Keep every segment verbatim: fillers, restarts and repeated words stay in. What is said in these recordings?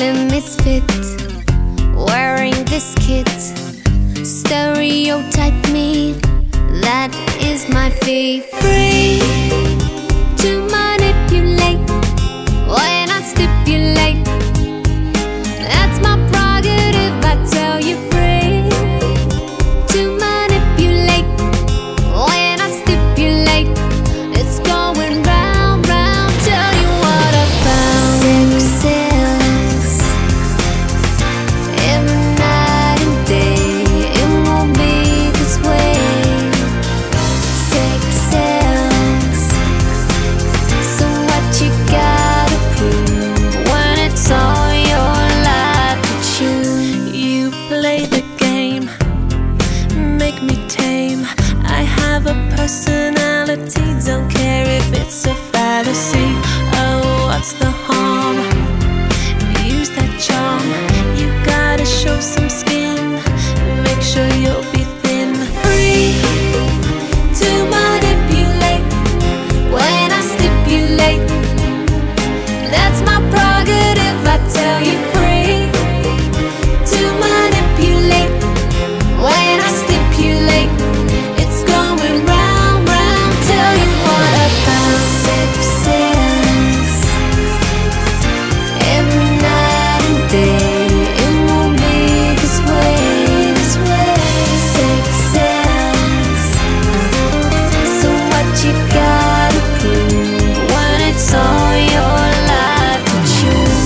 a misfit, wearing this kit. Stereotype me, that is my fee. Free to manipulate when I stipulate. That's my prerogative, I tell you. Free to manipulate when I stipulate. It's going round, round, tell you what I found. Sex sells every night and day. It won't be this way. Sex sells, so what you gotta prove when it's all your life to choose? You play the game, make me tame. I have a personality, don't care if it's a fallacy. Oh, what's the harm? Use that charm. You gotta show some skin, make sure you'll be thin. Free to manipulate when I stipulate. That's my prerogative, I tell you. Free to manipulate when I stipulate. It's going round, round, tell you what I found. Sex sells every night and day. It won't be this way, this way. Sex sells, so what you gotta prove when it's all your life to choose?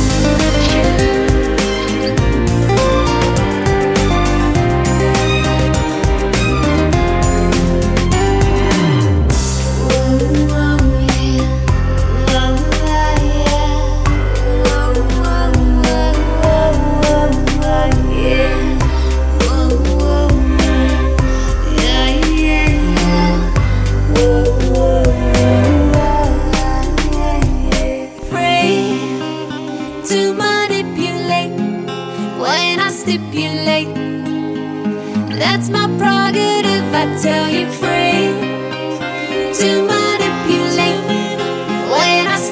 Free to manipulate when I stipulate. That's my prerogative, I tell you. Free